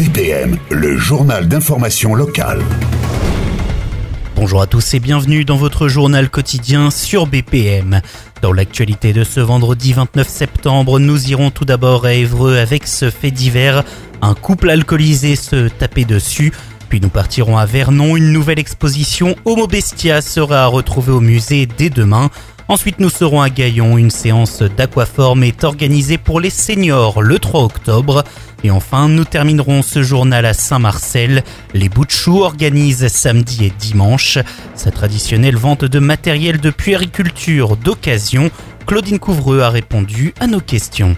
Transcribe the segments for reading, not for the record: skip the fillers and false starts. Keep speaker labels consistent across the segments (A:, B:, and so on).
A: BPM, le journal d'information locale.
B: Bonjour à tous et bienvenue dans votre journal quotidien sur BPM. Dans l'actualité de ce vendredi 29 septembre, nous irons tout d'abord à Évreux avec ce fait divers. Un couple alcoolisé se tapait dessus. Puis nous partirons à Vernon. Une nouvelle exposition Homo Bestia sera à retrouver au musée dès demain. Ensuite, nous serons à Gaillon. Une séance d'aquaforme est organisée pour les seniors le 3 octobre. Et enfin, nous terminerons ce journal à Saint-Marcel. Les bouts de choux organisent samedi et dimanche sa traditionnelle vente de matériel de puériculture d'occasion. Claudine Couvreux a répondu à nos questions.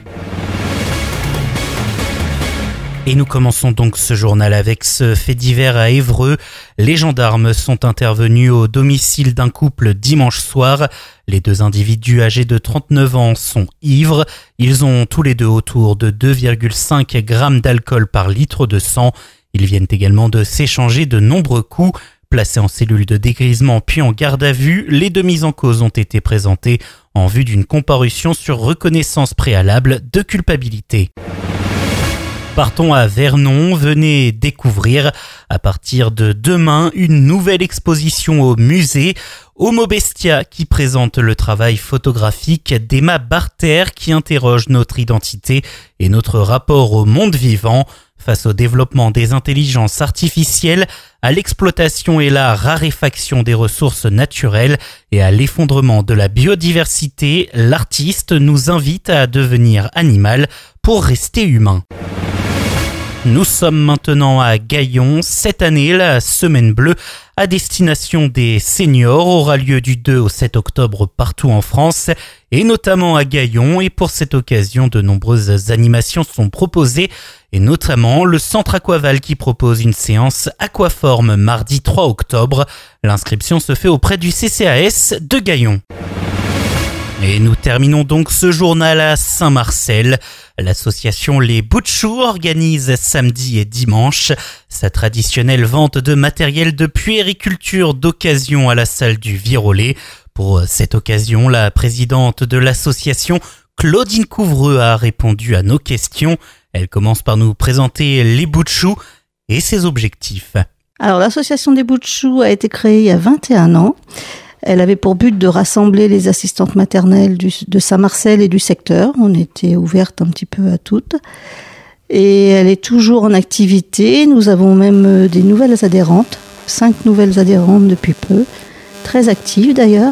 B: Et nous commençons donc ce journal avec ce fait divers à Évreux. Les gendarmes sont intervenus au domicile d'un couple dimanche soir. Les deux individus âgés de 39 ans sont ivres. Ils ont tous les deux autour de 2,5 grammes d'alcool par litre de sang. Ils viennent également de s'échanger de nombreux coups. Placés en cellule de dégrisement puis en garde à vue, les deux mises en cause ont été présentées en vue d'une comparution sur reconnaissance préalable de culpabilité. Partons à Vernon, venez découvrir à partir de demain une nouvelle exposition au musée Homo Bestia qui présente le travail photographique d'Emma Barter qui interroge notre identité et notre rapport au monde vivant face au développement des intelligences artificielles, à l'exploitation et la raréfaction des ressources naturelles et à l'effondrement de la biodiversité. L'artiste nous invite à devenir animal pour rester humain. Nous sommes maintenant à Gaillon. Cette année, la Semaine Bleue à destination des seniors aura lieu du 2 au 7 octobre partout en France et notamment à Gaillon. Et pour cette occasion, de nombreuses animations sont proposées et notamment le Centre Aquaval qui propose une séance aquaforme mardi 3 octobre. L'inscription se fait auprès du CCAS de Gaillon. Et nous terminons donc ce journal à Saint-Marcel. L'association Les Bouts de Choux organise samedi et dimanche sa traditionnelle vente de matériel de puériculture d'occasion à la salle du Virolet. Pour cette occasion, la présidente de l'association, Claudine Couvreux, a répondu à nos questions. Elle commence par nous présenter Les Bouts de Choux et ses objectifs.
C: Alors, l'association des Bouts de Choux a été créée il y a 21 ans. Elle avait pour but de rassembler les assistantes maternelles de Saint-Marcel et du secteur. On était ouverte un petit peu à toutes. Et elle est toujours en activité. Nous avons même des nouvelles adhérentes, 5 nouvelles adhérentes depuis peu, très actives d'ailleurs.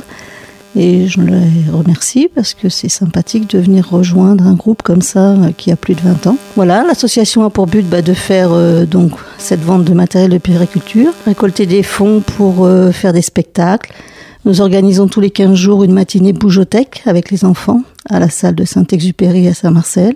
C: Et je les remercie parce que c'est sympathique de venir rejoindre un groupe comme ça qui a plus de 20 ans. Voilà, l'association a pour but de faire donc cette vente de matériel de puériculture, récolter des fonds pour faire des spectacles. Nous organisons tous les 15 jours une matinée bougeothèque avec les enfants à la salle de Saint-Exupéry à Saint-Marcel.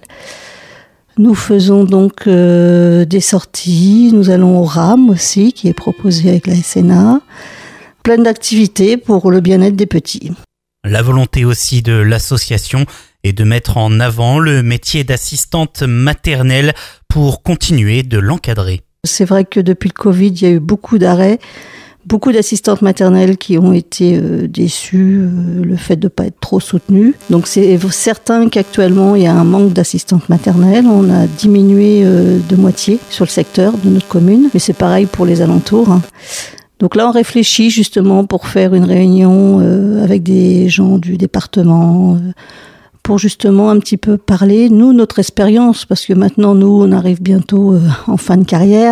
C: Nous faisons donc des sorties. Nous allons au RAM aussi, qui est proposé avec la SNA. Plein d'activités pour le bien-être des petits.
B: La volonté aussi de l'association est de mettre en avant le métier d'assistante maternelle pour continuer de l'encadrer.
C: C'est vrai que depuis le Covid, il y a eu beaucoup d'arrêts. Beaucoup d'assistantes maternelles qui ont été déçues, le fait de ne pas être trop soutenues. Donc c'est certain qu'actuellement il y a un manque d'assistantes maternelles. On a diminué de moitié sur le secteur de notre commune, mais c'est pareil pour les alentours. Donc là on réfléchit justement pour faire une réunion avec des gens du département, pour justement un petit peu parler, nous, notre expérience, parce que maintenant nous on arrive bientôt en fin de carrière.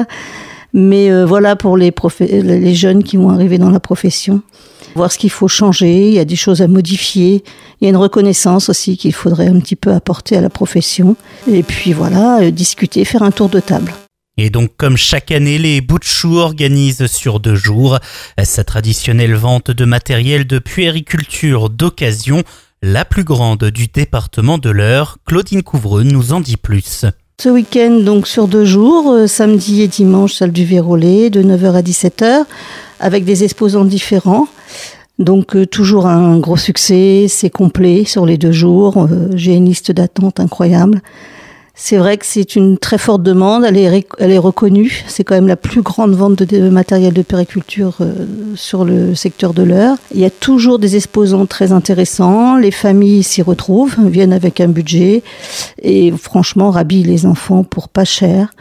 C: Mais voilà pour les jeunes qui vont arriver dans la profession. Voir ce qu'il faut changer, il y a des choses à modifier. Il y a une reconnaissance aussi qu'il faudrait un petit peu apporter à la profession. Et puis voilà, discuter, faire un tour de table.
B: Et donc, comme chaque année, les Bouts de Choux organisent sur 2 jours sa traditionnelle vente de matériel de puériculture d'occasion, la plus grande du département de l'Eure. Claudine Couvreux nous en dit plus.
C: Ce week-end, donc sur 2 jours, samedi et dimanche, salle du Virolet, de 9h à 17h, avec des exposants différents. Donc toujours un gros succès, c'est complet sur les 2 jours. J'ai une liste d'attente incroyable. C'est vrai que c'est une très forte demande, elle est reconnue. C'est quand même la plus grande vente de matériel de puériculture sur le secteur de l'Eure. Il y a toujours des exposants très intéressants, les familles s'y retrouvent, viennent avec un budget et franchement rhabillent les enfants pour pas cher.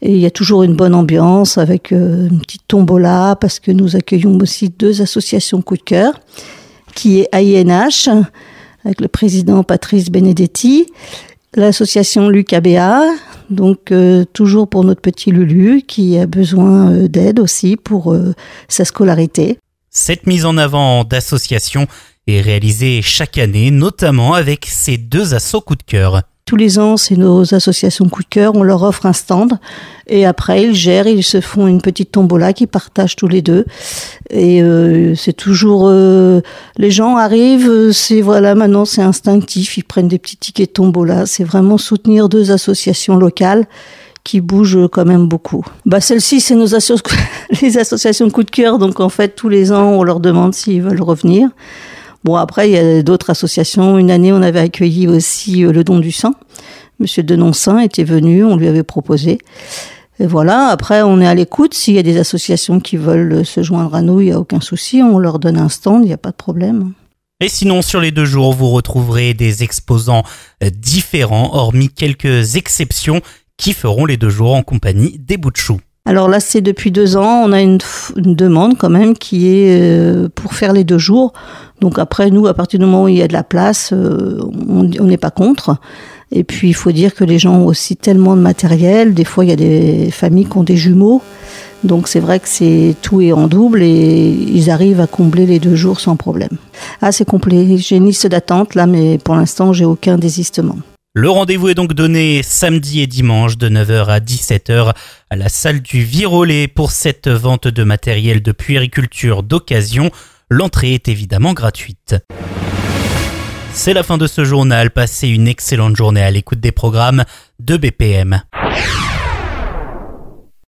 C: Et il y a toujours une bonne ambiance avec une petite tombola parce que nous accueillons aussi 2 associations coup de cœur, qui est AINH, avec le président Patrice Benedetti, l'association Lucabéa, donc toujours pour notre petit Lulu qui a besoin d'aide aussi pour sa scolarité.
B: Cette mise en avant d'associations est réalisée chaque année, notamment avec ces 2 assos coup de cœur.
C: Tous les ans, c'est nos associations coup de cœur, on leur offre un stand et après ils gèrent, ils se font une petite tombola qu'ils partagent tous les 2 et c'est toujours les gens arrivent, maintenant c'est instinctif, ils prennent des petits tickets de tombola, c'est vraiment soutenir 2 associations locales qui bougent quand même beaucoup. Celle-ci, c'est les associations coup de cœur, donc en fait tous les ans on leur demande s'ils veulent revenir. Bon, après, il y a d'autres associations. Une année, on avait accueilli aussi le don du sang. Monsieur Denonsin était venu, on lui avait proposé. Et voilà, après, on est à l'écoute. S'il y a des associations qui veulent se joindre à nous, il n'y a aucun souci. On leur donne un stand, il n'y a pas de problème.
B: Et sinon, sur les 2 jours, vous retrouverez des exposants différents, hormis quelques exceptions qui feront les 2 jours en compagnie des bouts de chou.
C: Alors là, c'est depuis 2 ans, on a une demande quand même qui est pour faire les 2 jours. Donc après, nous, à partir du moment où il y a de la place, on n'est pas contre. Et puis, il faut dire que les gens ont aussi tellement de matériel. Des fois, il y a des familles qui ont des jumeaux. Donc c'est vrai que tout est en double et ils arrivent à combler les 2 jours sans problème. Ah, c'est complet. J'ai une liste d'attente là, mais pour l'instant, j'ai aucun désistement.
B: Le rendez-vous est donc donné samedi et dimanche de 9h à 17h à la salle du Virolet pour cette vente de matériel de puériculture d'occasion. L'entrée est évidemment gratuite. C'est la fin de ce journal. Passez une excellente journée à l'écoute des programmes de BPM.